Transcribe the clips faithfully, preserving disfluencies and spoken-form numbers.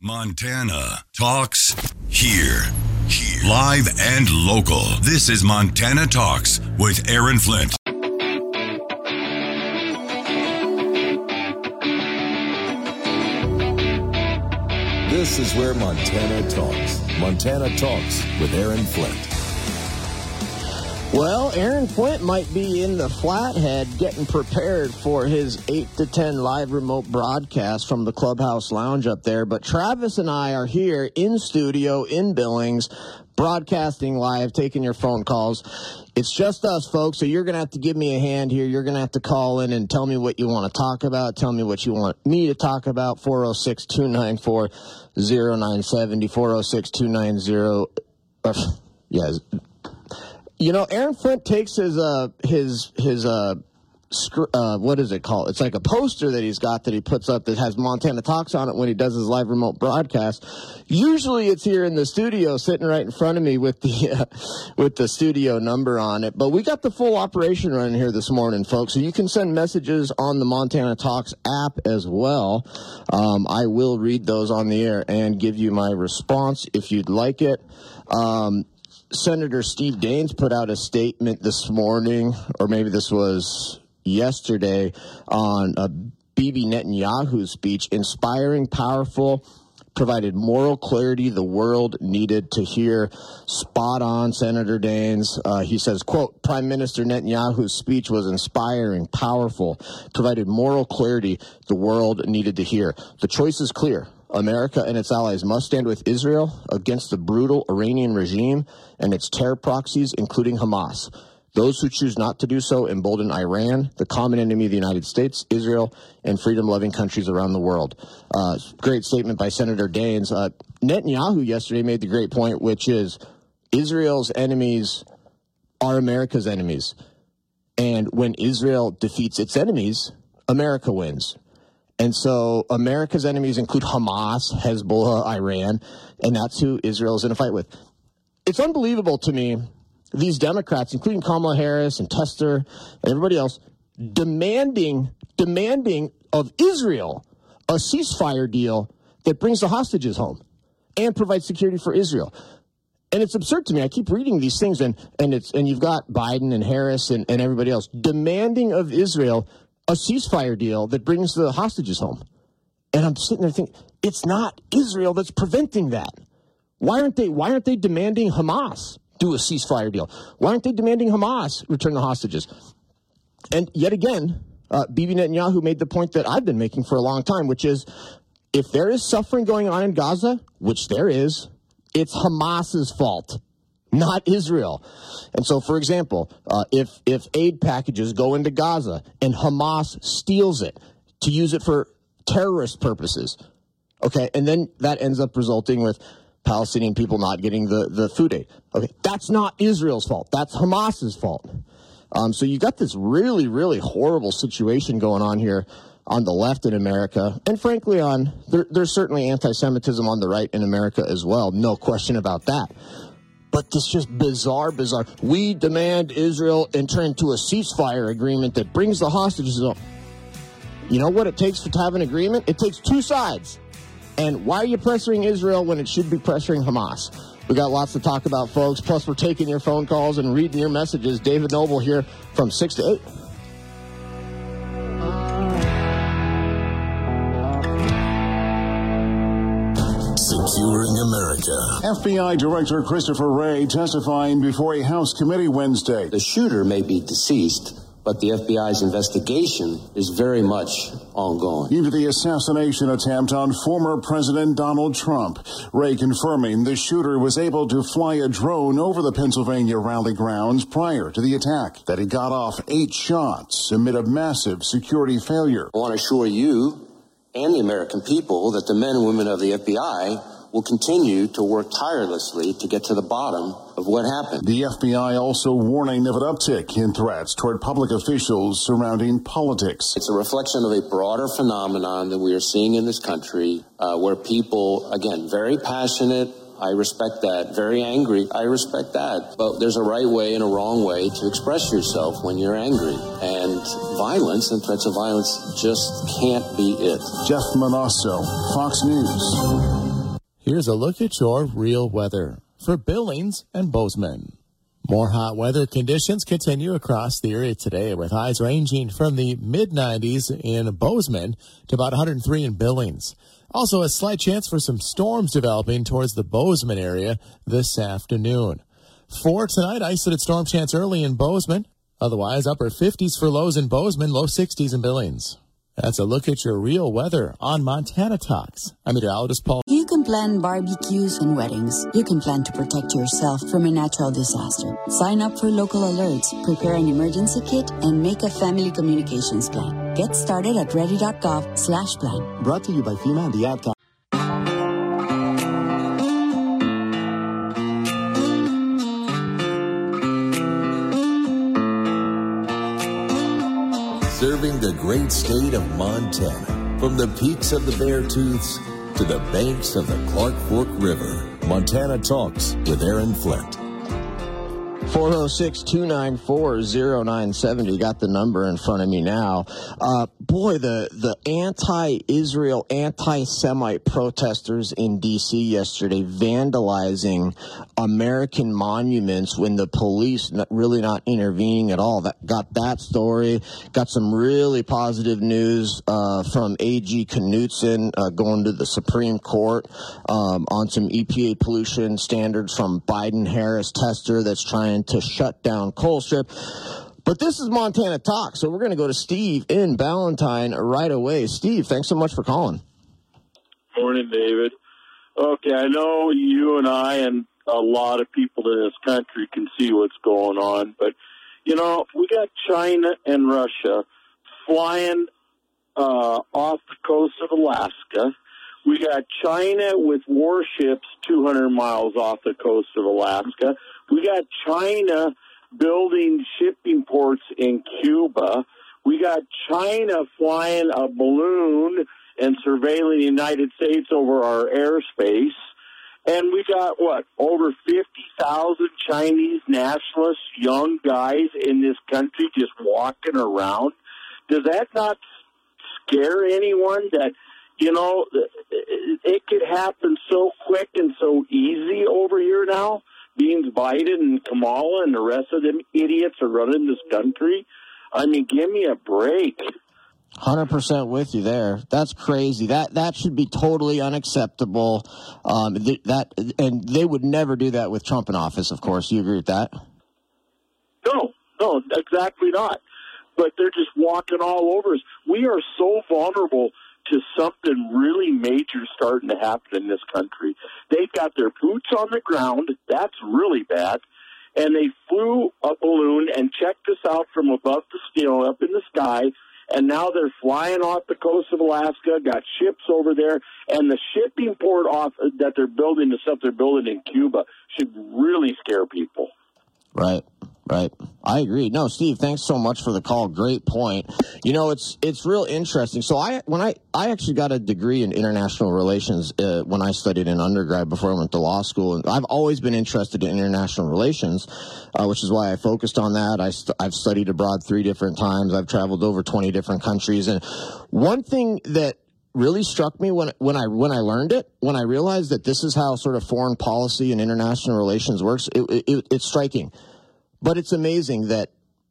Montana Talks here. Here. Live and local. This is Montana Talks with Aaron Flint. This is where Montana talks. Montana Talks with Aaron Flint. Well, Aaron Flint might be in the Flathead getting prepared for his eight to ten live remote broadcast from the Clubhouse Lounge up there. But Travis and I are here in studio in Billings, broadcasting live, taking your phone calls. It's just us, folks, so you're going to have to give me a hand here. You're going to have to call in and tell me what you want to talk about. Tell me what you want me to talk about. four oh six, two nine four, oh nine seven oh, four oh six, two nine zero. Uh, yeah. You know, Aaron Flint takes his, uh, his, his, uh, sc- uh, what is it called? It's like a poster that he's got that he puts up that has Montana Talks on it when he does his live remote broadcast. Usually it's here in the studio sitting right in front of me with the, uh, with the studio number on it. But we got the full operation running here this morning, folks. So you can send messages on the Montana Talks app as well. Um, I will read those on the air and give you my response if you'd like it. Um, Senator Steve Daines put out a statement this morning, or maybe this was yesterday, on uh, Bibi Netanyahu's speech, inspiring, powerful, provided moral clarity the world needed to hear. Spot on, Senator Daines. Uh, he says, quote, Prime Minister Netanyahu's speech was inspiring, powerful, provided moral clarity the world needed to hear. The choice is clear. America and its allies must stand with Israel against the brutal Iranian regime and its terror proxies, including Hamas. Those who choose not to do so embolden Iran, the common enemy of the United States, Israel, and freedom-loving countries around the world. Uh, great statement by Senator Daines. Uh, Netanyahu yesterday made the great point, which is Israel's enemies are America's enemies. And when Israel defeats its enemies, America wins. And so America's enemies include Hamas, Hezbollah, Iran, and that's who Israel is in a fight with. It's unbelievable to me, these Democrats, including Kamala Harris and Tester and everybody else, demanding, demanding of Israel a ceasefire deal that brings the hostages home and provides security for Israel. And it's absurd to me. I keep reading these things, and, and, it's, and you've got Biden and Harris and, and everybody else demanding of Israel a ceasefire deal that brings the hostages home. And I'm sitting there thinking, it's not Israel that's preventing that. Why aren't they, why aren't they demanding Hamas do a ceasefire deal? Why aren't they demanding Hamas return the hostages? And yet again, uh, Bibi Netanyahu made the point that I've been making for a long time, which is if there is suffering going on in Gaza, which there is, it's Hamas's fault, not Israel. And so, for example, uh, if if aid packages go into Gaza and Hamas steals it to use it for terrorist purposes, okay, and then that ends up resulting with Palestinian people not getting the, the food aid. Okay, that's not Israel's fault. That's Hamas's fault. Um, so you got this really, really horrible situation going on here on the left in America, and frankly, on there, there's certainly anti-Semitism on the right in America as well. No question about that. But this just bizarre, bizarre. We demand Israel enter into a ceasefire agreement that brings the hostages up. You know what it takes to have an agreement? It takes two sides. And why are you pressuring Israel when it should be pressuring Hamas? We got lots to talk about, folks. Plus, we're taking your phone calls and reading your messages. David Noble here from six to eight. Securing America. F B I Director Christopher Wray testifying before a House committee Wednesday. The shooter may be deceased, but the F B I's investigation is very much ongoing. Into the assassination attempt on former President Donald Trump. Wray confirming the shooter was able to fly a drone over the Pennsylvania rally grounds prior to the attack, that he got off eight shots amid a massive security failure. I want to assure you and the American people that the men and women of the F B I will continue to work tirelessly to get to the bottom of what happened. The F B I also warning of an uptick in threats toward public officials surrounding politics. It's a reflection of a broader phenomenon that we are seeing in this country, uh, where people, again, very passionate, I respect that, very angry, I respect that. But there's a right way and a wrong way to express yourself when you're angry. And violence and threats of violence just can't be it. Jeff Manasso, Fox News. Here's a look at your real weather for Billings and Bozeman. More hot weather conditions continue across the area today, with highs ranging from the mid nineties in Bozeman to about one hundred three in Billings. Also, a slight chance for some storms developing towards the Bozeman area this afternoon. For tonight, isolated storm chance early in Bozeman. Otherwise, upper fifties for lows in Bozeman, low sixties in Billings. That's a look at your real weather on Montana Talks. I'm meteorologist Paul. You can plan barbecues and weddings. You can plan to protect yourself from a natural disaster. Sign up for local alerts, prepare an emergency kit, and make a family communications plan. Get started at ready.gov slash plan. Brought to you by FEMA and the Ad Council. Serving the great state of Montana, from the peaks of the Beartooths to the banks of the Clark Fork River. Montana Talks with Aaron Flint. four oh six, two nine four, oh nine seven oh. You got the number in front of me now. Uh, boy, the, the anti-Israel, anti-Semite protesters in D C yesterday vandalizing American monuments when the police not, really not intervening at all. That got that story. Got some really positive news uh, from A G Knutson uh, going to the Supreme Court um, on some E P A pollution standards from Biden-Harris tester that's trying to shut down Colstrip. But this is Montana Talk, so we're going to go to Steve in Ballantyne right away. Steve, thanks so much for calling. Morning, David. Okay, I know you and I and a lot of people in this country can see what's going on, but, you know, we got China and Russia flying uh, off the coast of Alaska. We got China with warships two hundred miles off the coast of Alaska. We got China building shipping ports in Cuba. We got China flying a balloon and surveilling the United States over our airspace. And we got, what, over fifty thousand Chinese nationalists, young guys in this country just walking around. Does that not scare anyone that, you know, it could happen so quick and so easy over here now? Being Biden and Kamala and the rest of them idiots are running this country. I mean, give me a break. one hundred percent with you there. That's crazy. That that should be totally unacceptable. Um, th- that and they would never do that with Trump in office, of course. You agree with that? No, no, exactly not. But they're just walking all over us. We are so vulnerable to something really major starting to happen in this country. They've got their boots on the ground. That's really bad. And they flew a balloon and checked us out from above the, you know, up in the sky. And now they're flying off the coast of Alaska, got ships over there, and the shipping port off that they're building, the stuff they're building in Cuba, should really scare people. Right, right. I agree. No, Steve, thanks so much for the call. Great point. You know, it's it's real interesting. So I when I, I actually got a degree in international relations uh, when I studied in undergrad before I went to law school. And I've always been interested in international relations, uh, which is why I focused on that. I st- I've studied abroad three different times. I've traveled over twenty different countries. And one thing that really struck me when when I when I learned it, when I realized that this is how sort of foreign policy and international relations works, it, it, it's striking. But it's amazing that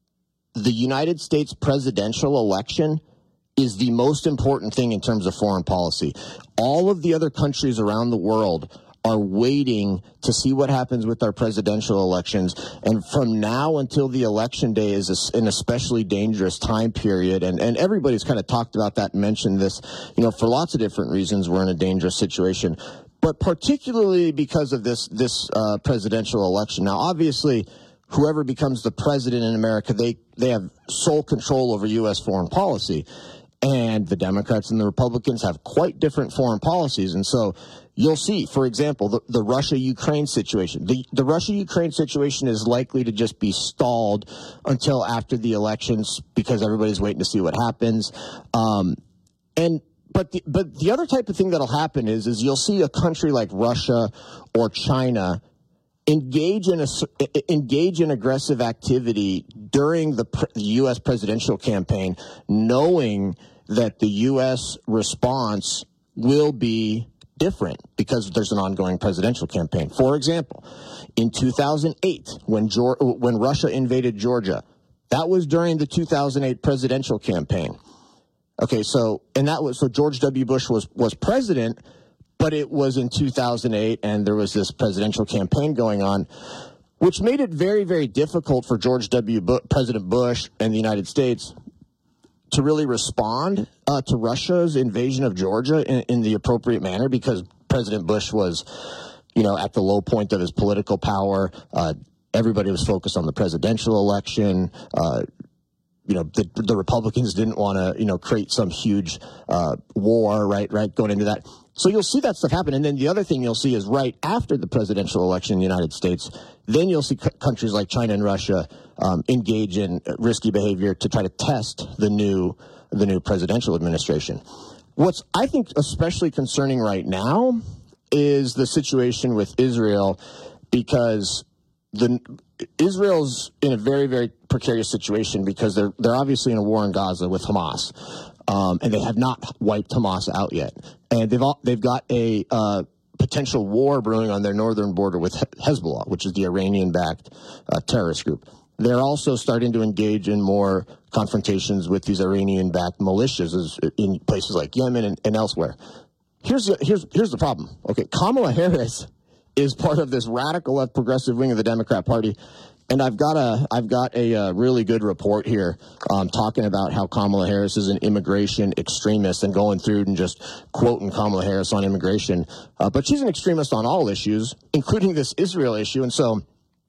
the United States presidential election is the most important thing in terms of foreign policy. All of the other countries around the world are waiting to see what happens with our presidential elections. And from now until the election day is an especially dangerous time period. And, and everybody's kind of talked about that and mentioned this, you know, for lots of different reasons, we're in a dangerous situation. But particularly because of this, this uh, presidential election. Now, obviously, whoever becomes the president in America, they, they have sole control over U S foreign policy. And the Democrats and the Republicans have quite different foreign policies. And so you'll see, for example, the, the Russia-Ukraine situation. The, the Russia-Ukraine situation is likely to just be stalled until after the elections because everybody's waiting to see what happens. Um, and but the, but the other type of thing that'll happen is is you'll see a country like Russia or China engage in a, engage in aggressive activity during the, the U S presidential campaign, knowing that the U S response will be different because there's an ongoing presidential campaign. For example, in two thousand eight, when Georgia, when Russia invaded Georgia, that was during the two thousand eight presidential campaign. Okay, so and that was so George W. Bush was was president, but it was in two thousand eight, and there was this presidential campaign going on, which made it very, very difficult for George W. Bush, President Bush and the United States to really respond uh, to Russia's invasion of Georgia in, in the appropriate manner, because President Bush was, you know, at the low point of his political power. Uh, everybody was focused on the presidential election. Uh, you know, the, the Republicans didn't want to, you know, create some huge uh, war, right, right, going into that. So you'll see that stuff happen. And then the other thing you'll see is right after the presidential election in the United States, then you'll see c- countries like China and Russia um, engage in risky behavior to try to test the new the new presidential administration. What's, I think, especially concerning right now is the situation with Israel, because the Israel's in a very, very precarious situation because they're they're obviously in a war in Gaza with Hamas. Um, and they have not wiped Hamas out yet. And they've all, they've got a uh, potential war brewing on their northern border with Hezbollah, which is the Iranian-backed uh, terrorist group. They're also starting to engage in more confrontations with these Iranian-backed militias in places like Yemen and, and elsewhere. Here's the, here's here's the problem. Okay, Kamala Harris is part of this radical left progressive wing of the Democrat Party. And I've got a I've got a, a really good report here um, talking about how Kamala Harris is an immigration extremist, and going through and just quoting Kamala Harris on immigration. Uh, but she's an extremist on all issues, including this Israel issue. And so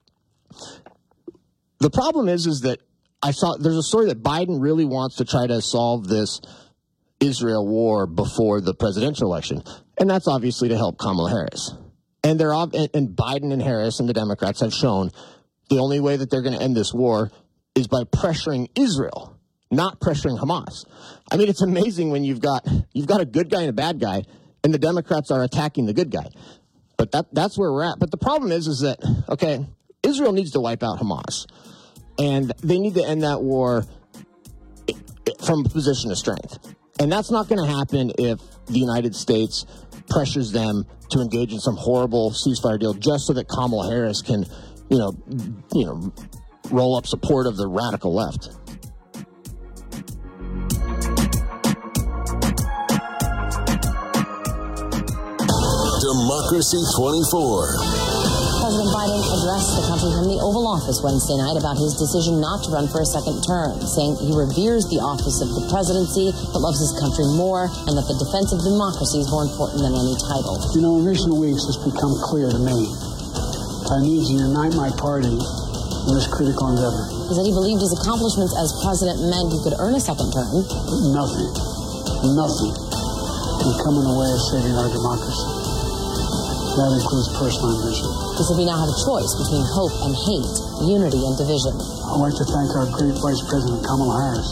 the problem is, is that I saw there's a story that Biden really wants to try to solve this Israel war before the presidential election. And that's obviously to help Kamala Harris. And they're and, and Biden and Harris and the Democrats have shown the only way that they're going to end this war is by pressuring Israel, not pressuring Hamas. I mean, it's amazing when you've got you've got a good guy and a bad guy, and the Democrats are attacking the good guy. But that that's where we're at. But the problem is, is that, okay, Israel needs to wipe out Hamas, and they need to end that war from a position of strength. And that's not going to happen if the United States pressures them to engage in some horrible ceasefire deal just so that Kamala Harris can, you know, you know, roll up support of the radical left. Democracy twenty-four. President Biden addressed the country from the Oval Office Wednesday night about his decision not to run for a second term, saying he reveres the office of the presidency but loves his country more, and that the defense of democracy is more important than any title. You know, in recent weeks, it's become clear to me I need to unite my party in this critical endeavor. He said he believed his accomplishments as president meant he could earn a second term. Nothing, nothing can come in the way of saving our democracy. That includes personal ambition. He said we now have a choice between hope and hate, unity and division. I'd like to thank our great Vice President Kamala Harris.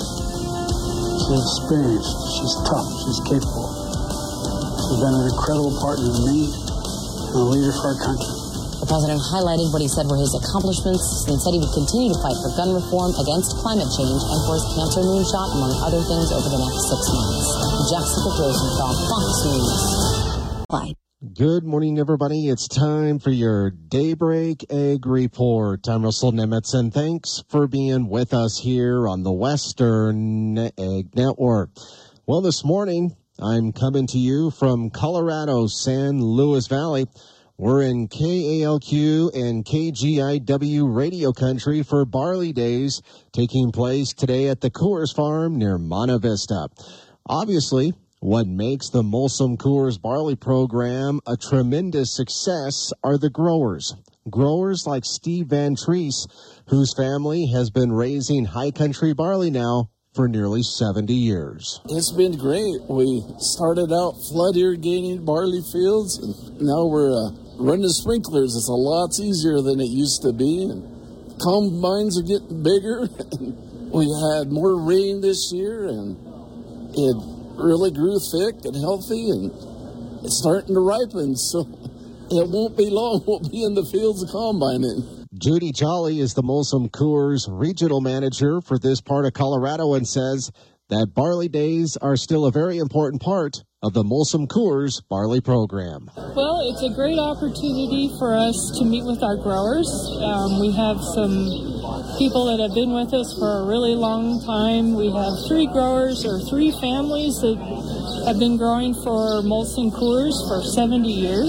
She's experienced, she's tough, she's capable. She's been an incredible partner to me and a leader for our country. The president highlighted what he said were his accomplishments and said he would continue to fight for gun reform, against climate change, and for his cancer moonshot, among other things, over the next six months. Jessica Rosenthal, Fox News. Bye. Good morning, everybody. It's time for your Daybreak Egg Report. I'm Russell Nemitz, and thanks for being with us here on the Western Egg Network. Well, this morning, I'm coming to you from Colorado's San Luis Valley. We're in K A L Q and K G I W radio country for Barley Days, taking place today at the Coors Farm near Monte Vista. Obviously, what makes the Molson Coors Barley program a tremendous success are the growers. Growers like Steve Van Treese, whose family has been raising high country barley now for nearly seventy years. It's been great. We started out flood irrigating barley fields, and now we're uh, running sprinklers. It's a lot easier than it used to be. And combines are getting bigger. We had more rain this year, and it really grew thick and healthy, and it's starting to ripen, so it won't be long. We'll be in the fields of combining. Judy Jolly is the Molson Coors regional manager for this part of Colorado and says that Barley Days are still a very important part of the Molson Coors Barley Program. Well, it's a great opportunity for us to meet with our growers. Um, we have some people that have been with us for a really long time. We have three growers or three families that have been growing for Molson Coors for seventy years.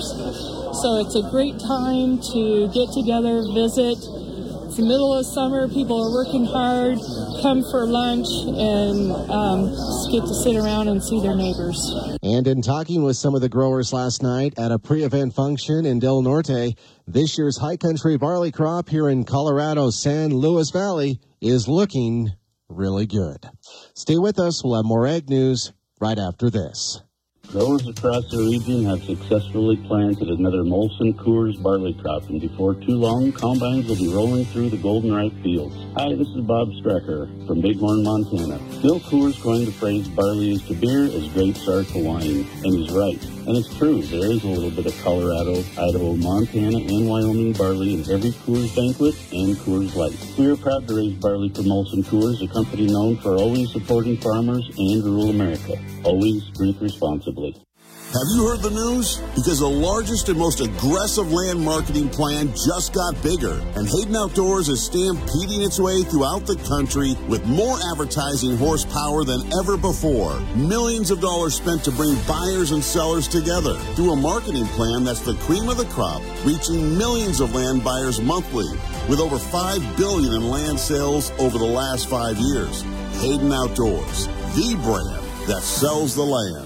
So it's a great time to get together, visit. It's the middle of summer, people are working hard, come for lunch, and um, get to sit around and see their neighbors. And in talking with some of the growers last night at a pre-event function in Del Norte, this year's high country barley crop here in Colorado's San Luis Valley is looking really good. Stay with us. We'll have more ag news right after this. Growers across the region have successfully planted another Molson Coors barley crop, and before too long, combines will be rolling through the golden-ripe fields. Hi, this is Bob Strecker from Bighorn, Montana. Bill Coors coined the phrase barley is to beer as grapes are to wine, and he's right. And it's true, there is a little bit of Colorado, Idaho, Montana, and Wyoming barley in every Coors banquet and Coors Light. We are proud to raise barley for Molson Coors, a company known for always supporting farmers and rural America. Always drink responsibly. Have you heard the news? Because the largest and most aggressive land marketing plan just got bigger, and Hayden Outdoors is stampeding its way throughout the country with more advertising horsepower than ever before. Millions of dollars spent to bring buyers and sellers together through a marketing plan that's the cream of the crop, reaching millions of land buyers monthly with over five billion dollars in land sales over the last five years. Hayden Outdoors, the brand that sells the land.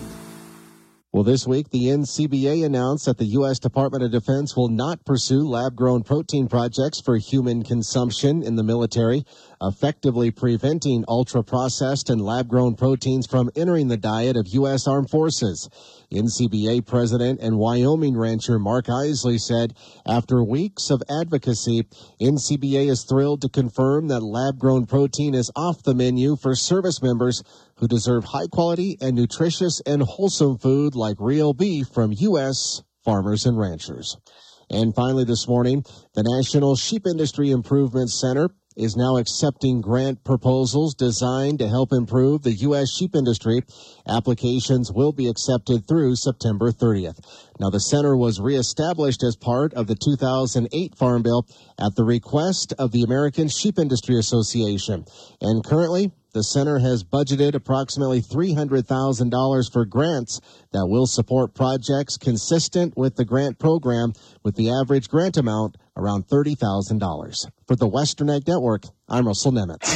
Well, this week, the N C B A announced that the U S Department of Defense will not pursue lab-grown protein projects for human consumption in the military, effectively preventing ultra-processed and lab-grown proteins from entering the diet of U S Armed Forces. N C B A President and Wyoming rancher Mark Isley said, after weeks of advocacy, N C B A is thrilled to confirm that lab-grown protein is off the menu for service members who deserve high-quality and nutritious and wholesome food like real beef from U S farmers and ranchers. And finally this morning, the National Sheep Industry Improvement Center is now accepting grant proposals designed to help improve the U S sheep industry. Applications will be accepted through September thirtieth. Now, the center was reestablished as part of the two thousand eight Farm Bill at the request of the American Sheep Industry Association. And currently, the center has budgeted approximately three hundred thousand dollars for grants that will support projects consistent with the grant program, with the average grant amount around thirty thousand dollars. For the Western Ag Network, I'm Russell Nemitz.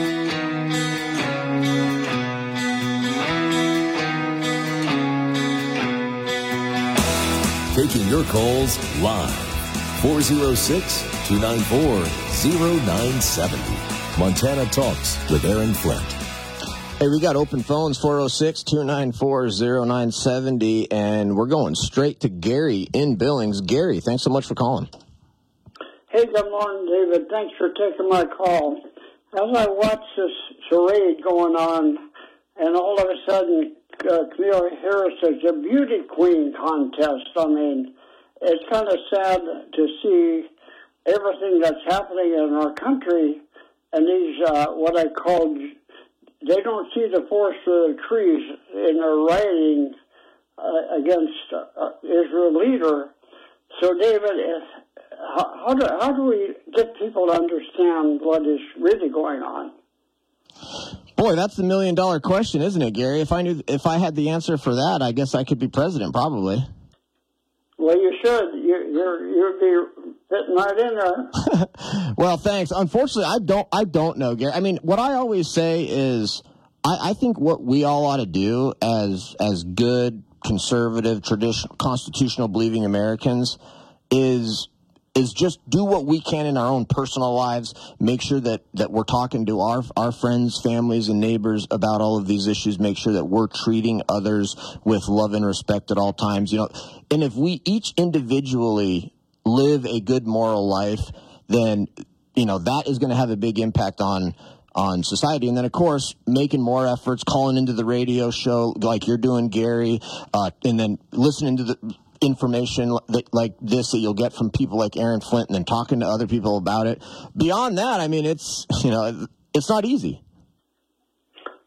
Taking your calls live. four oh six, two nine four, oh nine seven oh. Montana Talks with Aaron Flint. Hey, we got open phones, four oh six, two nine four, oh nine seven oh, and we're going straight to Gary in Billings. Gary, thanks so much for calling. Hey, good morning, David. Thanks for taking my call. As I watch this charade going on, and all of a sudden, uh, Kamala Harris is a beauty queen contest. I mean, it's kind of sad to see everything that's happening in our country, and these, uh, what I call, they don't see the forest for the trees in their rioting uh, against uh, Israel leader. So, David, if, how, how, do, how do we get people to understand what is really going on? Boy, that's the million dollar question, isn't it, Gary? If I knew, if I had the answer for that, I guess I could be president, probably. Well, you should. You, you're, you'd be fitting right in there. Well, thanks. Unfortunately, I don't. I don't know, Gary. I mean, what I always say is, I, I think what we all ought to do as as good, conservative, traditional, constitutional believing Americans is. is just do what we can in our own personal lives, make sure that, that we're talking to our our friends, families, and neighbors about all of these issues, make sure that we're treating others with love and respect at all times. You know, and if we each individually live a good moral life, then, you know, that is going to have a big impact on on society. And then, of course, making more efforts, calling into the radio show like you're doing, Gary, uh, and then listening to the information like this that you'll get from people like Aaron Flint, and then talking to other people about it. Beyond that, I mean, it's, you know, it's not easy.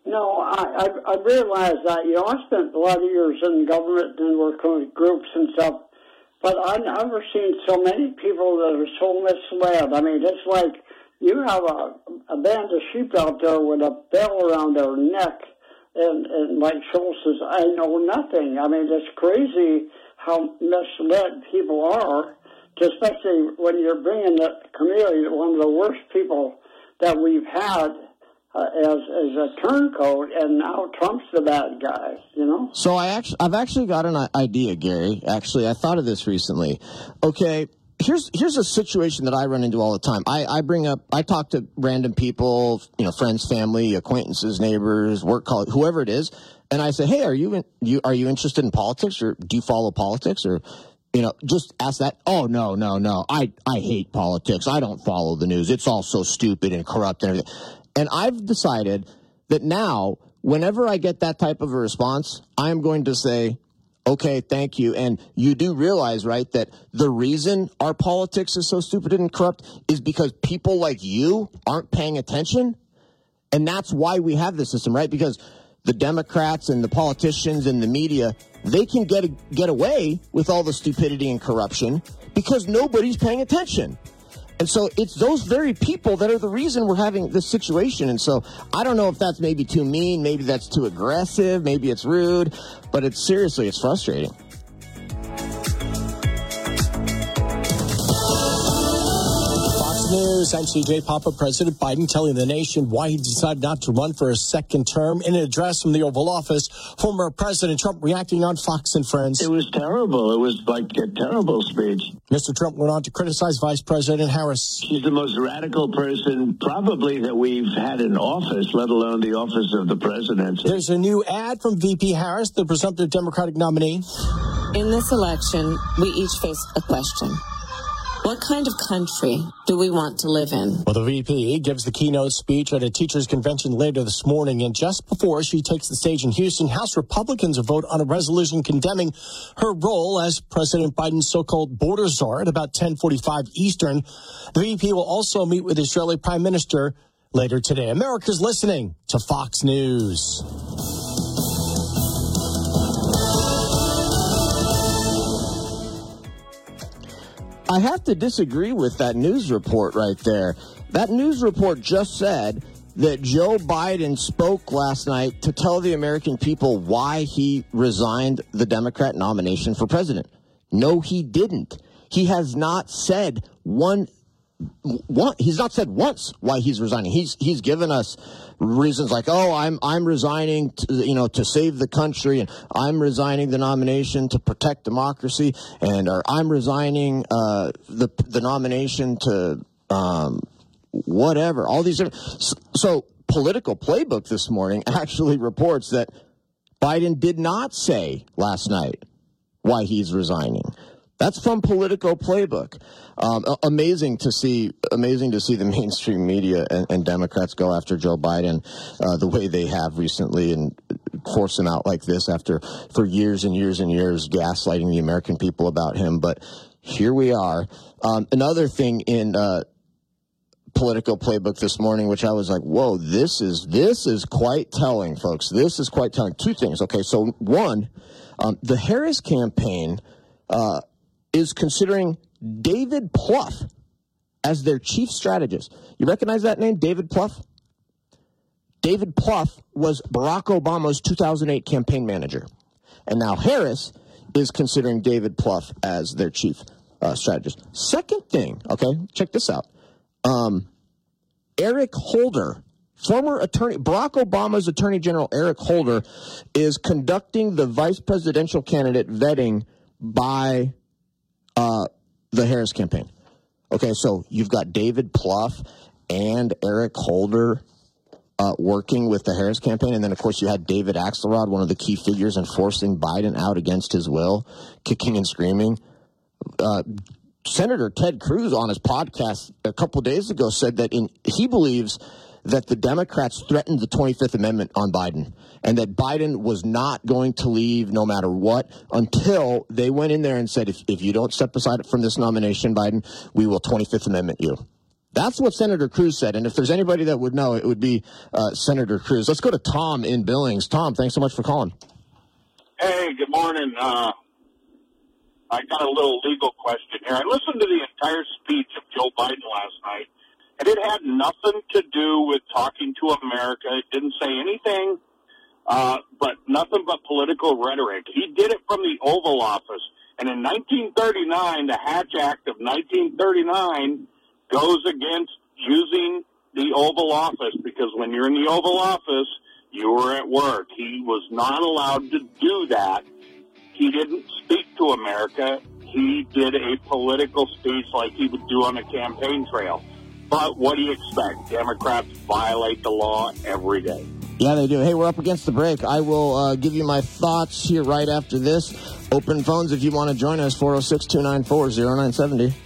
No, I, I I realize that. You know, I spent a lot of years in government and working with groups and stuff, but I've never seen so many people that are so misled. I mean, it's like you have a, a band of sheep out there with a bell around their neck, and, and like Schultz says, I know nothing. I mean, it's crazy how misled people are, especially when you're bringing the community, one of the worst people that we've had uh, as as a turncoat, and now Trump's the bad guy, you know? So I actually, I've actually got an idea, Gary. Actually, I thought of this recently. Okay, here's here's a situation that I run into all the time. I, I bring up, I talk to random people, you know, friends, family, acquaintances, neighbors, work colleagues, whoever it is, and I say, hey, are you in, you are you interested in politics, or do you follow politics, or you know, just ask that. Oh, no, no, no. I, I hate politics. I don't follow the news. It's all so stupid and corrupt and everything. And I've decided that now, whenever I get that type of a response, I'm going to say, okay, thank you. And you do realize, right, that the reason our politics is so stupid and corrupt is because people like you aren't paying attention. And that's why we have this system, right? Because the Democrats and the politicians and the media, they can get a, get away with all the stupidity and corruption because nobody's paying attention. And so it's those very people that are the reason we're having this situation. And so I don't know if that's maybe too mean, maybe that's too aggressive, maybe it's rude, but it's seriously, it's frustrating. News. I'm C J Papa. President Biden telling the nation why he decided not to run for a second term. In an address from the Oval Office, former President Trump reacting on Fox and Friends. It was terrible. It was like a terrible speech. Mister Trump went on to criticize Vice President Harris. She's the most radical person probably that we've had in office, let alone the office of the president. There's a new ad from V P Harris, the presumptive Democratic nominee. In this election, we each face a question. What kind of country do we want to live in? Well, the V P gives the keynote speech at a teachers' convention later this morning, and just before she takes the stage in Houston, House Republicans will vote on a resolution condemning her role as President Biden's so-called border czar at about ten forty-five Eastern. The V P will also meet with Israeli Prime Minister later today. America's listening to Fox News. I have to disagree with that news report right there. That news report just said that Joe Biden spoke last night to tell the American people why he resigned the Democrat nomination for president. No, he didn't. He has not said one, one he's not said once why he's resigning. He's he's given us reasons like, oh, I'm I'm resigning, to, you know, to save the country, and I'm resigning the nomination to protect democracy, and or I'm resigning uh, the the nomination to um, whatever. All these different. So, so Political Playbook this morning actually reports that Biden did not say last night why he's resigning. That's from Politico Playbook. Um, amazing to see, amazing to see the mainstream media and, and Democrats go after Joe Biden uh, the way they have recently and force him out like this after for years and years and years gaslighting the American people about him. But here we are. Um, another thing in uh, Politico Playbook this morning, which I was like, whoa, this is this is quite telling, folks. This is quite telling. Two things. Okay, so one, um, the Harris campaign. Uh, is considering David Plouffe as their chief strategist. You recognize that name, David Plouffe? David Plouffe was Barack Obama's two thousand eight campaign manager. And now Harris is considering David Plouffe as their chief uh, strategist. Second thing, okay, check this out. Um, Eric Holder, former attorney, Barack Obama's Attorney General Eric Holder, is conducting the vice presidential candidate vetting by Uh, the Harris campaign. Okay, so you've got David Plouffe and Eric Holder uh, working with the Harris campaign, and then, of course, you had David Axelrod, one of the key figures in forcing Biden out against his will, kicking and screaming. Uh, Senator Ted Cruz on his podcast a couple days ago said that in, he believes that the Democrats threatened the twenty-fifth Amendment on Biden, and that Biden was not going to leave no matter what until they went in there and said, if, if you don't step aside from this nomination, Biden, we will twenty-fifth Amendment you. That's what Senator Cruz said, and if there's anybody that would know, it would be uh, Senator Cruz. Let's go to Tom in Billings. Tom, thanks so much for calling. Hey, good morning. Uh, I got a little legal question here. I listened to the entire speech of Joe Biden last night, and it had nothing to do with talking to America. It didn't say anything, uh, but nothing but political rhetoric. He did it from the Oval Office, and in nineteen thirty-nine, the Hatch Act of nineteen thirty-nine goes against using the Oval Office, because when you're in the Oval Office, you were at work. He was not allowed to do that. He didn't speak to America. He did a political speech like he would do on a campaign trail. But what do you expect? Democrats violate the law every day. Yeah, they do. Hey, we're up against the break. I will uh, give you my thoughts here right after this. Open phones if you want to join us, four oh six, two nine four, oh nine seven oh.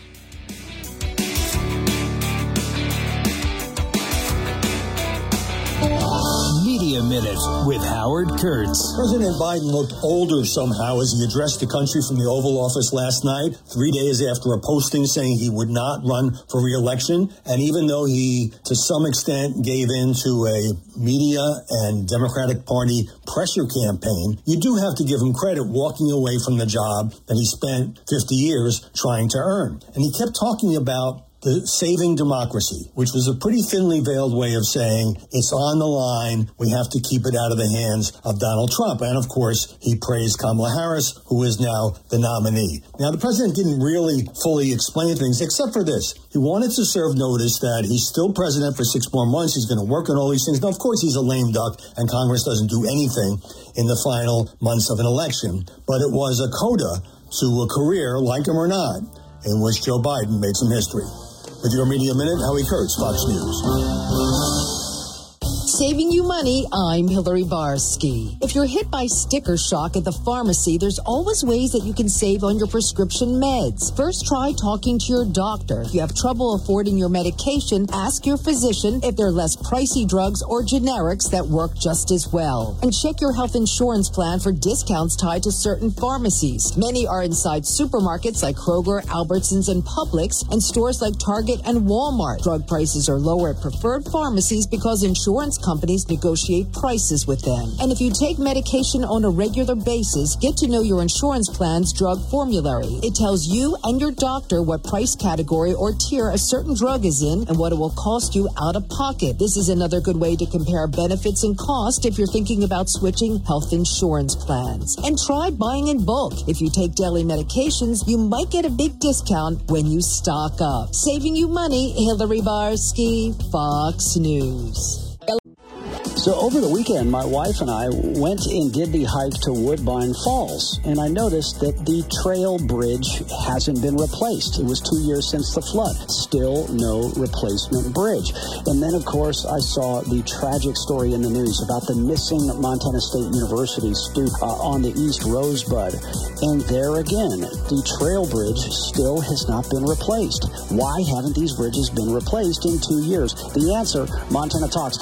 Media Minute with Howard Kurtz. President Biden looked older somehow as he addressed the country from the Oval Office last night, three days after a posting saying he would not run for re-election. And even though he, to some extent, gave in to a media and Democratic Party pressure campaign, you do have to give him credit walking away from the job that he spent fifty years trying to earn. And he kept talking about the saving democracy, which was a pretty thinly veiled way of saying it's on the line. We have to keep it out of the hands of Donald Trump. And of course, he praised Kamala Harris, who is now the nominee. Now, the president didn't really fully explain things, except for this. He wanted to serve notice that he's still president for six more months. He's going to work on all these things. Now, of course, he's a lame duck, and Congress doesn't do anything in the final months of an election. But it was a coda to a career, like him or not, in which Joe Biden made some history. With your Media Minute, Howie Kurtz, Fox News. Saving you money, I'm Hillary Barsky. If you're hit by sticker shock at the pharmacy, there's always ways that you can save on your prescription meds. First, try talking to your doctor. If you have trouble affording your medication, ask your physician if there are less pricey drugs or generics that work just as well. And check your health insurance plan for discounts tied to certain pharmacies. Many are inside supermarkets like Kroger, Albertsons, and Publix, and stores like Target and Walmart. Drug prices are lower at preferred pharmacies because insurance companies negotiate prices with them. And if you take medication on a regular basis, get to know your insurance plan's drug formulary. It tells you and your doctor what price category or tier a certain drug is in and what it will cost you out of pocket. This is another good way to compare benefits and cost if you're thinking about switching health insurance plans. And try buying in bulk. If you take daily medications, you might get a big discount when you stock up. Saving you money, Hillary Barsky, Fox News. So over the weekend, my wife and I went and did the hike to Woodbine Falls, and I noticed that the trail bridge hasn't been replaced. It was two years since the flood. Still no replacement bridge. And then, of course, I saw the tragic story in the news about the missing Montana State University student uh, on the East Rosebud. And there again, the trail bridge still has not been replaced. Why haven't these bridges been replaced in two years? The answer, Montana Talks.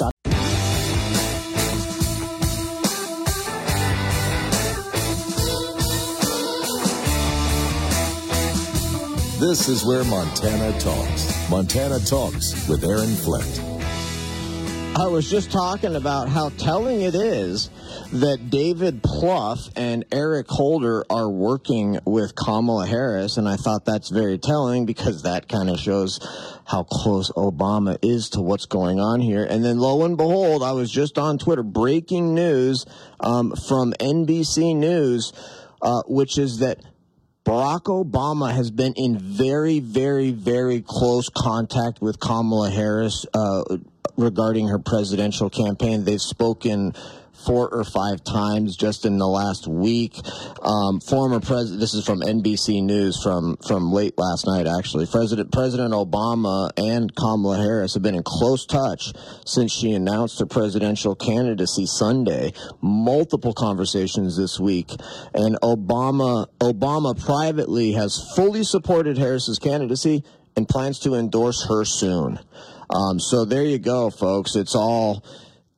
This is where Montana talks. Montana Talks with Aaron Fleck. I was just talking about how telling it is that David Plouffe and Eric Holder are working with Kamala Harris, and I thought that's very telling because that kind of shows how close Obama is to what's going on here. And then lo and behold, I was just on Twitter, breaking news um, from N B C News, uh, which is that Barack Obama has been in very, very, very close contact with Kamala Harris uh, regarding her presidential campaign. They've spoken four or five times just in the last week. Um, former president, this is from N B C News from, from late last night, actually. President, President Obama and Kamala Harris have been in close touch since she announced her presidential candidacy Sunday. Multiple conversations this week. And Obama, Obama privately has fully supported Harris's candidacy and plans to endorse her soon. Um, so there you go, folks. It's all...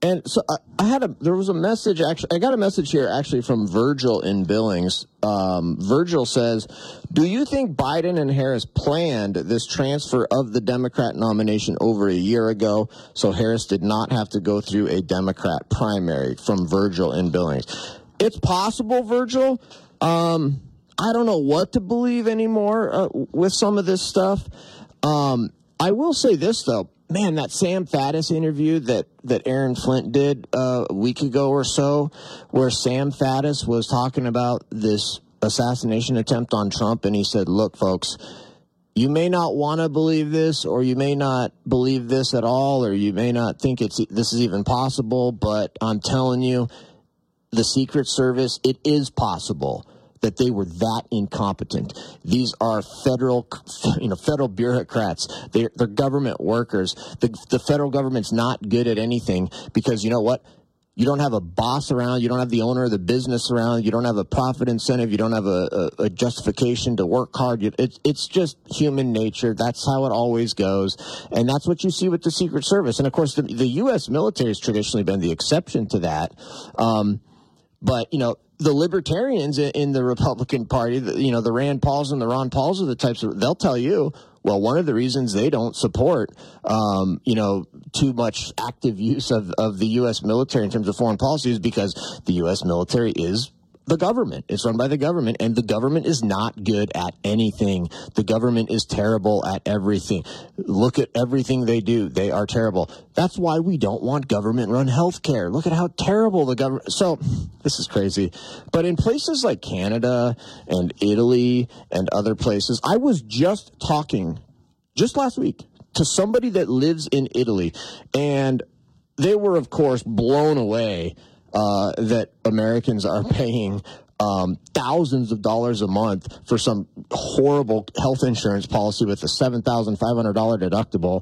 And so I, I had a, there was a message, actually, I got a message here actually from Virgil in Billings. Um, Virgil says, do you think Biden and Harris planned this transfer of the Democrat nomination over a year ago so Harris did not have to go through a Democrat primary? From Virgil in Billings. It's possible, Virgil. Um, I don't know what to believe anymore uh, with some of this stuff. Um, I will say this, though. Man, that Sam Faddis interview that, that Aaron Flint did uh, a week ago or so, where Sam Faddis was talking about this assassination attempt on Trump, and he said, look, folks, you may not want to believe this, or you may not believe this at all, or you may not think it's this is even possible, but I'm telling you, the Secret Service, it is possible that they were that incompetent. These are federal, you know, federal bureaucrats. They're, they're government workers. The, the federal government's not good at anything because, you know what? You don't have a boss around. You don't have the owner of the business around. You don't have a profit incentive. You don't have a, a, a justification to work hard. You, it, it's just human nature. That's how it always goes. And that's what you see with the Secret Service. And, of course, the, the U S military has traditionally been the exception to that. Um, but, you know, the libertarians in the Republican Party, you know, the Rand Pauls and the Ron Pauls are the types of, they'll tell you, well, one of the reasons they don't support, um, you know, too much active use of, of the U S military in terms of foreign policy is because the U S military is the government. It's run by the government, and the government is not good at anything. The government is terrible at everything. Look at everything they do. They are terrible. That's why we don't want government-run health care. Look at how terrible the government... So, this is crazy. But in places like Canada and Italy and other places, I was just talking, just last week, to somebody that lives in Italy, and they were, of course, blown away Uh, that Americans are paying um, thousands of dollars a month for some horrible health insurance policy with a seven thousand five hundred dollars deductible.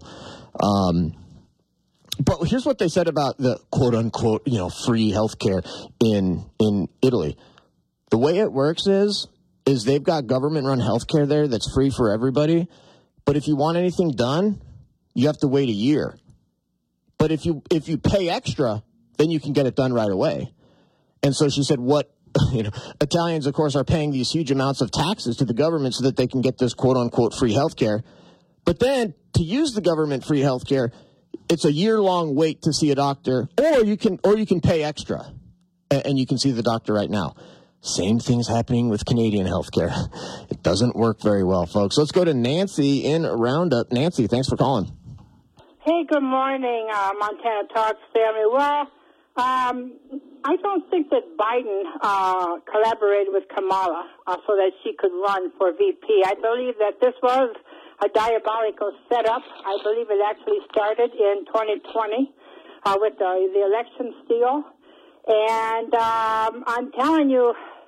Um, but here's what they said about the quote unquote, you know, free health care in in Italy. The way it works is is they've got government run health care there that's free for everybody. But if you want anything done, you have to wait a year. But if you if you pay extra, then you can get it done right away. And so she said, what, you know, Italians, of course, are paying these huge amounts of taxes to the government so that they can get this quote unquote free health care. But then to use the government free health care, it's a year long wait to see a doctor, or you can, or you can pay extra and you can see the doctor right now. Same thing's happening with Canadian health care. It doesn't work very well, folks. Let's go to Nancy in Roundup. Nancy, thanks for calling. Hey, good morning, uh, Montana Talks family. Well, Um, I don't think that Biden uh, collaborated with Kamala uh, so that she could run for V P. I believe that this was a diabolical setup. I believe it actually started in twenty twenty uh, with the, the election steal. And um, I'm telling you,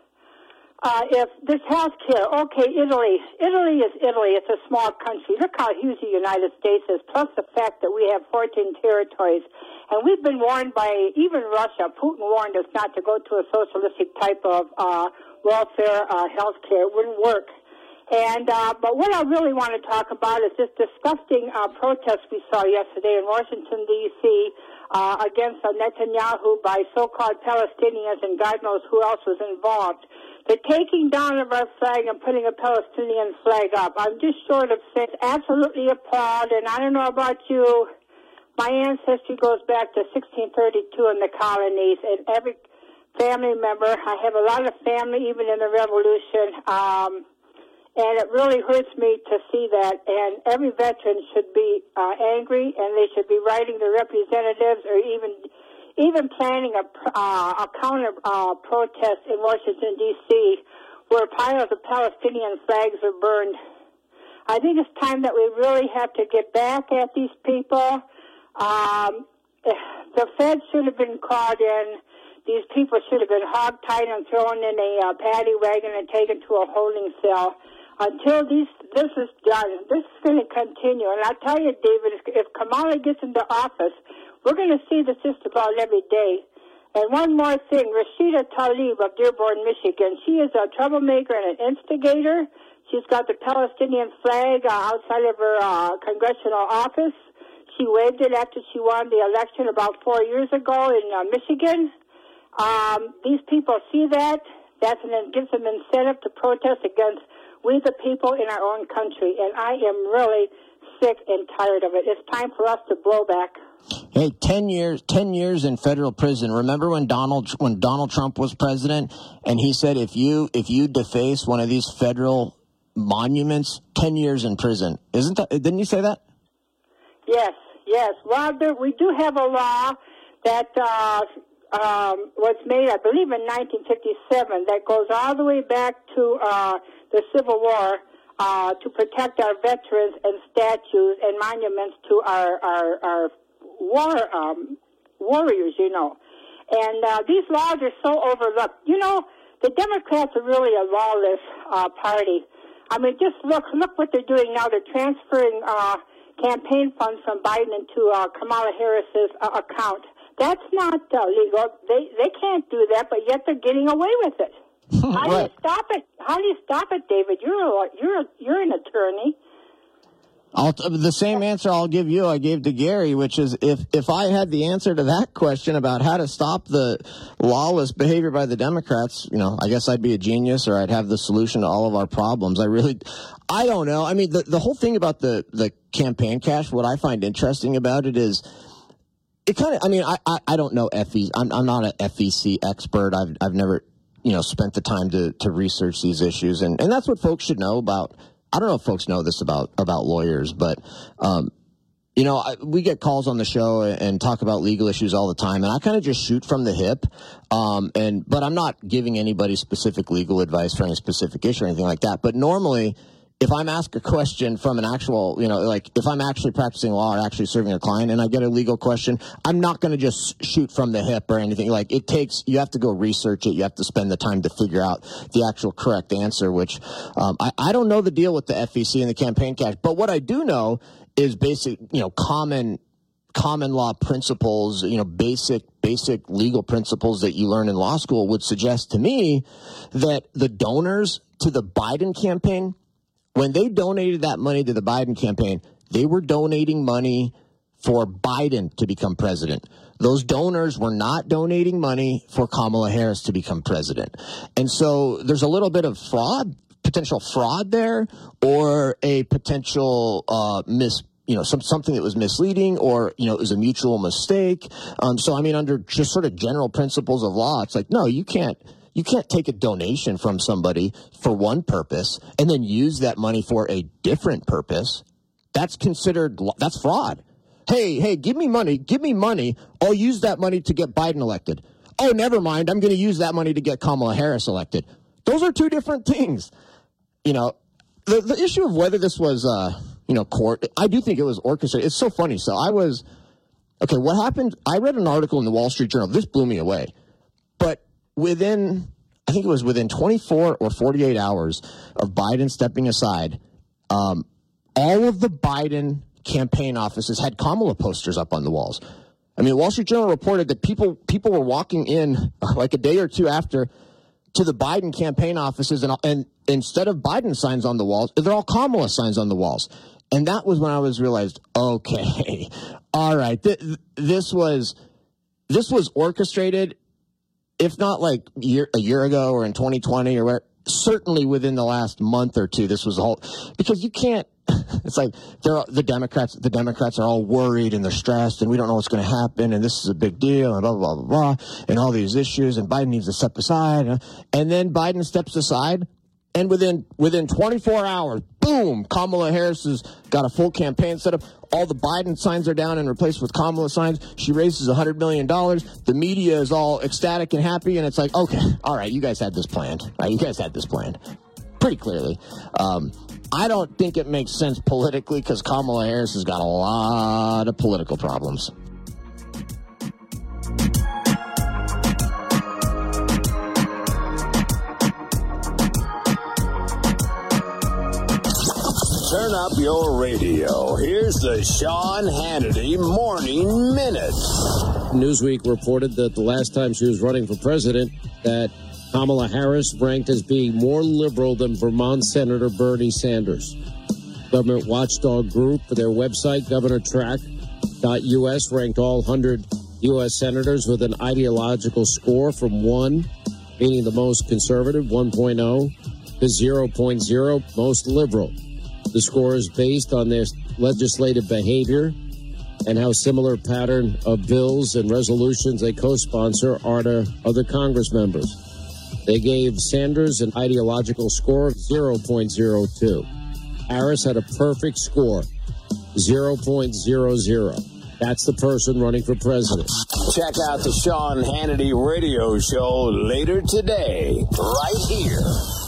uh, if this health care, okay, Italy, Italy is Italy. It's a small country. Look how huge the United States is, plus the fact that we have fourteen territories. And we've been warned by even Russia. Putin warned us not to go to a socialistic type of uh, welfare uh, health care. It wouldn't work. And uh, but what I really want to talk about is this disgusting uh, protest we saw yesterday in Washington, D C, uh, against uh, Netanyahu by so-called Palestinians, and God knows who else was involved. The taking down of our flag and putting a Palestinian flag up. I'm just short of saying absolutely appalled, and I don't know about you. My ancestry goes back to sixteen thirty-two in the colonies, and every family member, I have a lot of family even in the Revolution, um, and it really hurts me to see that. And every veteran should be uh, angry, and they should be writing the representatives or even even planning a, uh, a counter uh, protest in Washington, D C, where piles of Palestinian flags are burned. I think it's time that we really have to get back at these people. Um, the feds should have been called in. These people should have been hogtied and thrown in a uh, paddy wagon and taken to a holding cell. Until these, this is done, this is going to continue. And I tell you, David, if, if Kamala gets into office, we're going to see this just about every day. And one more thing, Rashida Tlaib of Dearborn, Michigan, she is a troublemaker and an instigator. She's got the Palestinian flag uh, outside of her uh, congressional office. she waived it after she won the election about four years ago in uh, Michigan. Um, these people see that. That gives them incentive to protest against we the people in our own country. And I am really sick and tired of it. It's time for us to blow back. Hey, ten years, ten years in federal prison. Remember when Donald when Donald Trump was president, and he said if you if you deface one of these federal monuments, ten years in prison. Isn't that? Didn't you say that? Yes, yes. Well, there, we do have a law that uh, um, was made, I believe, in nineteen fifty-seven that goes all the way back to uh, the Civil War uh, to protect our veterans and statues and monuments to our our, our war um, warriors, you know. And uh, these laws are so overlooked. You know, the Democrats are really a lawless uh, party. I mean, just look look what they're doing now. They're transferring uh, campaign funds from Biden into uh, Kamala Harris's uh, account. That's not uh, legal. They they can't do that, but yet they're getting away with it. How do you stop it? How do you stop it, David? You're a, you're a, you're an attorney. I'll, the same answer I'll give you I gave to Gary, which is if, if I had the answer to that question about how to stop the lawless behavior by the Democrats, you know, I guess I'd be a genius or I'd have the solution to all of our problems. I really, I don't know. I mean, the, the whole thing about the, the campaign cash, what I find interesting about it is it kind of, I mean, I, I, I don't know F E C. I'm, I'm not an F E C expert. I've, I've never, you know, spent the time to, to research these issues. And, and that's what folks should know about. I don't know if folks know this about, about lawyers, but, um, you know, I, we get calls on the show and, and talk about legal issues all the time, and I kind of just shoot from the hip. Um, and, but I'm not giving anybody specific legal advice for any specific issue or anything like that. But normally, if I'm asked a question from an actual, you know, like if I'm actually practicing law or actually serving a client and I get a legal question, I'm not going to just shoot from the hip or anything. Like it takes, you have to go research it. You have to spend the time to figure out the actual correct answer, which um, I, I don't know the deal with the F E C and the campaign cash. But what I do know is basic, you know, common common law principles, you know, basic, basic legal principles that you learn in law school would suggest to me that the donors to the Biden campaign, when they donated that money to the Biden campaign, they were donating money for Biden to become president. Those donors were not donating money for Kamala Harris to become president. And so there's a little bit of fraud, potential fraud there, or a potential uh, mis, you know, some, something that was misleading, or, you know, it was a mutual mistake. Um, so, I mean, under just sort of general principles of law, it's like, no, you can't. You can't take a donation from somebody for one purpose and then use that money for a different purpose. That's considered, that's fraud. Hey, hey, give me money, give me money. I'll use that money to get Biden elected. Oh, never mind. I'm going to use that money to get Kamala Harris elected. Those are two different things. You know, the, the issue of whether this was, uh, you know, court, I do think it was orchestrated. It's so funny. So I was, okay, what happened? I read an article in the Wall Street Journal. This blew me away. But within, I think it was within twenty-four or forty-eight hours of Biden stepping aside, um, all of the Biden campaign offices had Kamala posters up on the walls. I mean, the Wall Street Journal reported that people people were walking in like a day or two after to the Biden campaign offices, and, and instead of Biden signs on the walls, they're all Kamala signs on the walls. And that was when I was realized, okay, all right, th- this was this was orchestrated. If not like year, a year ago or in twenty twenty or where, certainly within the last month or two, this was the whole, because you can't, it's like they're, the Democrats, the Democrats are all worried and they're stressed and we don't know what's going to happen and this is a big deal and blah, blah, blah, blah, and all these issues and Biden needs to step aside. And then Biden steps aside and within, within twenty-four hours, boom, Kamala Harris has got a full campaign set up. All the Biden signs are down and replaced with Kamala signs. She raises one hundred million dollars. The media is all ecstatic and happy, and it's like, okay, all right, you guys had this planned. All right, you guys had this planned pretty clearly. Um, I don't think it makes sense politically because Kamala Harris has got a lot of political problems. Turn up your radio. Here's the Sean Hannity Morning Minute. Newsweek reported that the last time she was running for president, that Kamala Harris ranked as being more liberal than Vermont Senator Bernie Sanders. Government watchdog group, for their website, Governor Track, dot U S ranked all one hundred U S senators with an ideological score from one, meaning the most conservative, one point oh, to zero point zero, most liberal. The score is based on their legislative behavior and how similar pattern of bills and resolutions they co-sponsor are to other Congress members. They gave Sanders an ideological score of zero point zero two. Harris had a perfect score, zero point zero zero. That's the person running for president. Check out the Sean Hannity radio show later today, right here.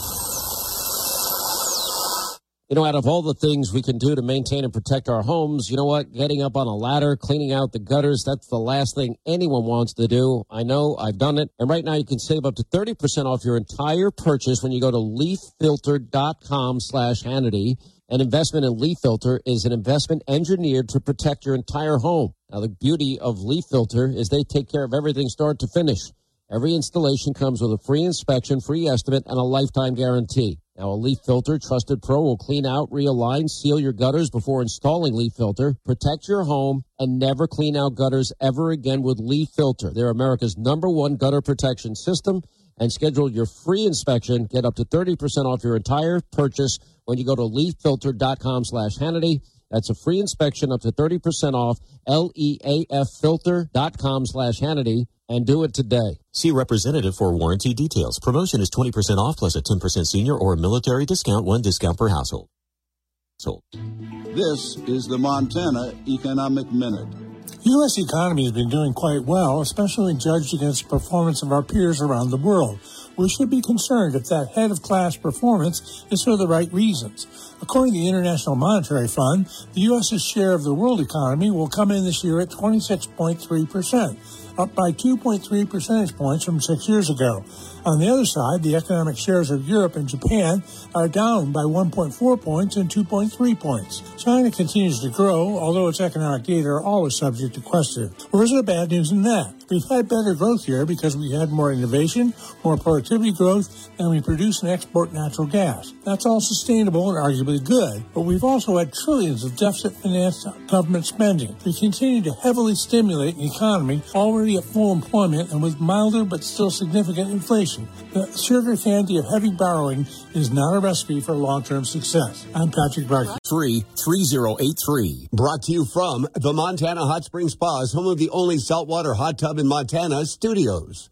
You know, out of all the things we can do to maintain and protect our homes, you know what? Getting up on a ladder, cleaning out the gutters, that's the last thing anyone wants to do. I know, I've done it. And right now you can save up to thirty percent off your entire purchase when you go to leaf filter dot com slash Hannity. An investment in Leaf Filter is an investment engineered to protect your entire home. Now, the beauty of Leaf Filter is they take care of everything start to finish. Every installation comes with a free inspection, free estimate, and a lifetime guarantee. Now, a Leaf Filter Trusted Pro will clean out, realign, seal your gutters before installing Leaf Filter, protect your home, and never clean out gutters ever again with Leaf Filter. They're America's number one gutter protection system. And schedule your free inspection. Get up to thirty percent off your entire purchase when you go to leaf filter dot com slash Hannity. That's a free inspection up to thirty percent off, L E A F filter dot com slash Hannity, and do it today. See representative for warranty details. Promotion is twenty percent off plus a ten percent senior or military discount, one discount per household. Sold. This is the Montana Economic Minute. The U S economy has been doing quite well, especially when judged against the performance of our peers around the world. We should be concerned if that head-of-class performance is for the right reasons. According to the International Monetary Fund, the U S's share of the world economy will come in this year at twenty-six point three percent, up by two point three percentage points from six years ago. On the other side, the economic shares of Europe and Japan are down by one point four points and two point three points. China continues to grow, although its economic data are always subject to question. Where's the bad news in that? We've had better growth here because we had more innovation, more productivity growth, and we produce and export natural gas. That's all sustainable and arguably good, but we've also had trillions of deficit-financed government spending. We continue to heavily stimulate an economy already at full employment and with milder but still significant inflation. The sugar candy of heavy borrowing is not a recipe for long-term success. I'm Patrick Barker. three three zero eight three. Brought to you from the Montana Hot Springs Spas, home of the only saltwater hot tub in Montana studios.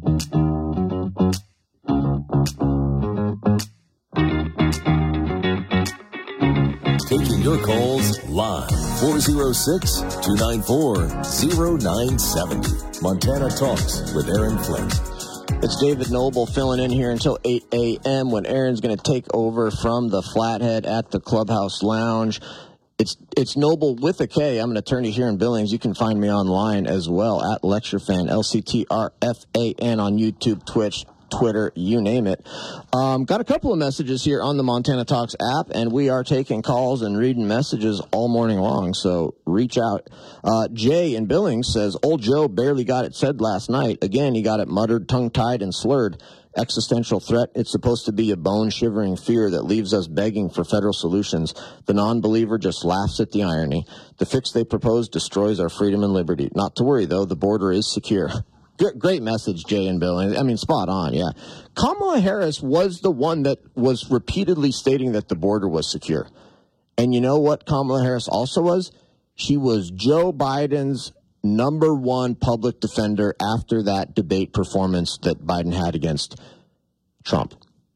Taking your calls live. four oh six, two nine four, oh nine seven oh. Montana Talks with Aaron Flint. It's David Noble filling in here until eight a.m. when Aaron's going to take over from the Flathead at the Clubhouse Lounge. It's it's Noble with a K. I'm an attorney here in Billings. You can find me online as well at LectureFan, L C T R F A N on YouTube, Twitch, Twitter, you name it. Um, got a couple of messages here on the Montana Talks app, and we are taking calls and reading messages all morning long, so reach out. Uh, Jay in Billings says, old Joe barely got it said last night. Again, he got it muttered, tongue-tied, and slurred. Existential threat. It's supposed to be a bone-shivering fear that leaves us begging for federal solutions. The non-believer just laughs at the irony. The fix they propose destroys our freedom and liberty. Not to worry, though. The border is secure. Great message, Jay and Bill. I mean, spot on, yeah. Kamala Harris was the one that was repeatedly stating that the border was secure. And you know what Kamala Harris also was? She was Joe Biden's number one public defender after that debate performance that Biden had against Trump.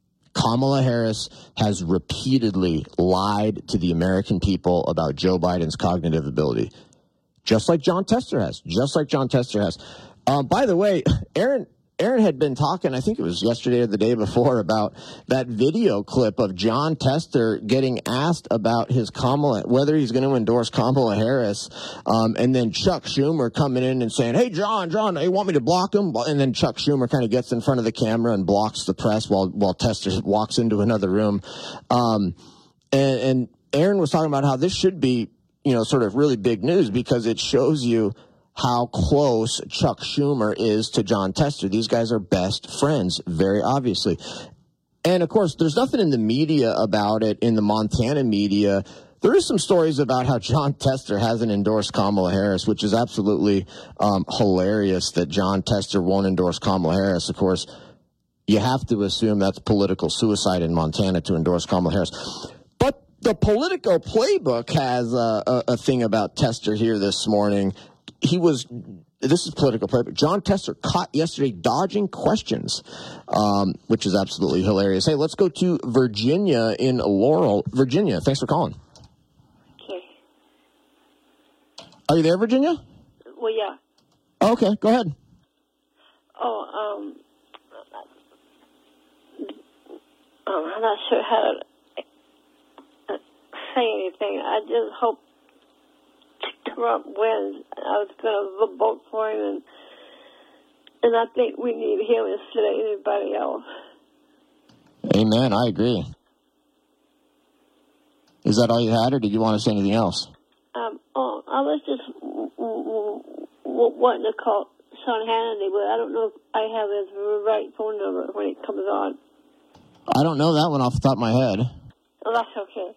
Kamala Harris has repeatedly lied to the American people about Joe Biden's cognitive ability. Just like John Tester has. Just like John Tester has. Um, by the way, Aaron Aaron had been talking, I think it was yesterday or the day before, about that video clip of John Tester getting asked about his Kamala, whether he's going to endorse Kamala Harris, um, and then Chuck Schumer coming in and saying, hey, John, John, they want me to block him? And then Chuck Schumer kind of gets in front of the camera and blocks the press while, while Tester walks into another room. Um, and, and Aaron was talking about how this should be, you know, sort of really big news because it shows you how close Chuck Schumer is to John Tester. These guys are best friends, very obviously. And, of course, there's nothing in the media about it, in the Montana media, There is some stories about how Jon Tester hasn't endorsed Kamala Harris, which is absolutely um, hilarious that Jon Tester won't endorse Kamala Harris. Of course, you have to assume that's political suicide in Montana to endorse Kamala Harris. But the Politico Playbook has a, a, a thing about Tester here this morning. He was, this is Politico Playbook, Jon Tester caught yesterday dodging questions, um, which is absolutely hilarious. Hey, let's go to Virginia in Laurel. Virginia, thanks for calling. Okay. Are you there, Virginia? Well, yeah. Okay, go ahead. Oh, um, um I'm not sure how to say anything. I just hope Trump wins. I was going to vote for him, and and I think we need him instead of anybody else. Amen. I agree. Is that all you had, or did you want to say anything else? Um, oh, I was just w- w- w- wanting to call Sean Hannity, but I don't know if I have his right phone number when it comes on. I don't know that one off the top of my head. Oh, that's okay.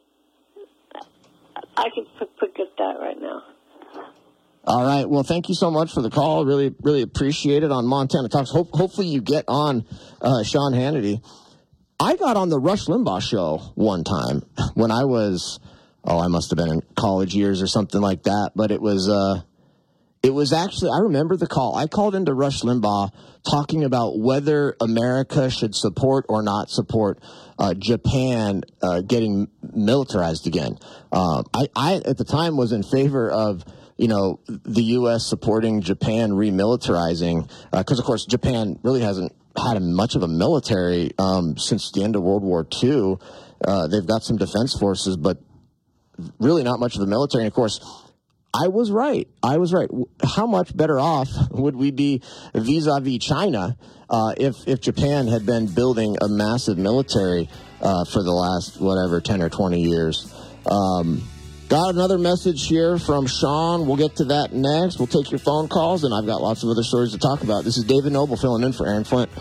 I can forget that right now. All right. Well, thank you so much for the call. Really, really appreciate it on Montana Talks. Hope, hopefully you get on uh, Sean Hannity. I got on the Rush Limbaugh show one time when I was, oh, I must have been in college years or something like that. But it was, uh, it was actually, I remember the call. I called into Rush Limbaugh talking about whether America should support or not support uh, Japan uh, getting militarized again. Uh, I, I, at the time, was in favor of, you know, the U S supporting Japan remilitarizing, because, uh, of course, Japan really hasn't had much of a military um, since the end of World War Two. Uh, they've got some defense forces, but really not much of a military. And, of course, I was right. I was right. How much better off would we be vis-a-vis China uh, if, if Japan had been building a massive military uh, for the last, whatever, ten or twenty years? Um Got another message here from Sean. We'll get to that next. We'll take your phone calls, and I've got lots of other stories to talk about. This is David Noble filling in for Aaron Flint.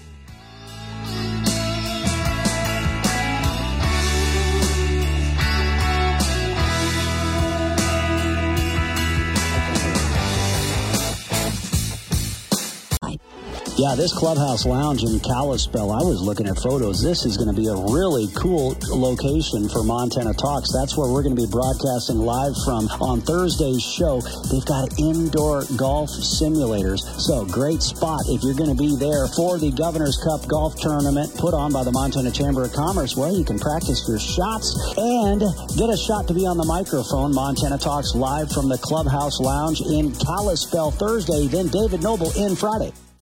Yeah, this Clubhouse Lounge in Kalispell, I was looking at photos. This is going to be a really cool location for Montana Talks. That's where we're going to be broadcasting live from on Thursday's show. They've got indoor golf simulators. So, great spot if you're going to be there for the Governor's Cup Golf Tournament put on by the Montana Chamber of Commerce, where you can practice your shots and get a shot to be on the microphone. Montana Talks live from the Clubhouse Lounge in Kalispell Thursday. Then David Noble in Friday.